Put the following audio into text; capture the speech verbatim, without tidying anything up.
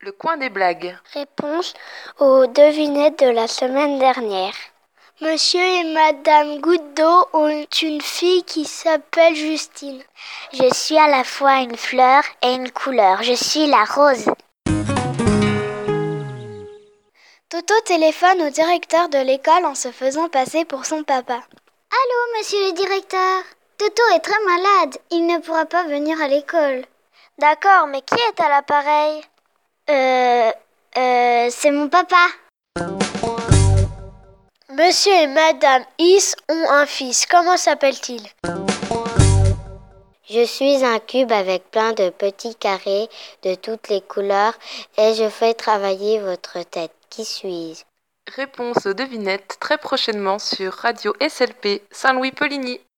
Le coin des blagues. Réponse aux devinettes de la semaine dernière. Monsieur et Madame Goutte d'eau ont une fille qui s'appelle Justine. Je suis à la fois une fleur et une couleur. Je suis la rose. Toto téléphone au directeur de l'école en se faisant passer pour son papa. Allô, monsieur le directeur. Toto est très malade. Il ne pourra pas venir à l'école. D'accord, mais qui est à l'appareil ? Euh... Euh... C'est mon papa. Monsieur et Madame Is ont un fils. Comment s'appelle-t-il ? Je suis un cube avec plein de petits carrés de toutes les couleurs et je fais travailler votre tête. Qui suis-je ? Réponse aux devinettes très prochainement sur Radio S L P Saint-Louis-Poligny.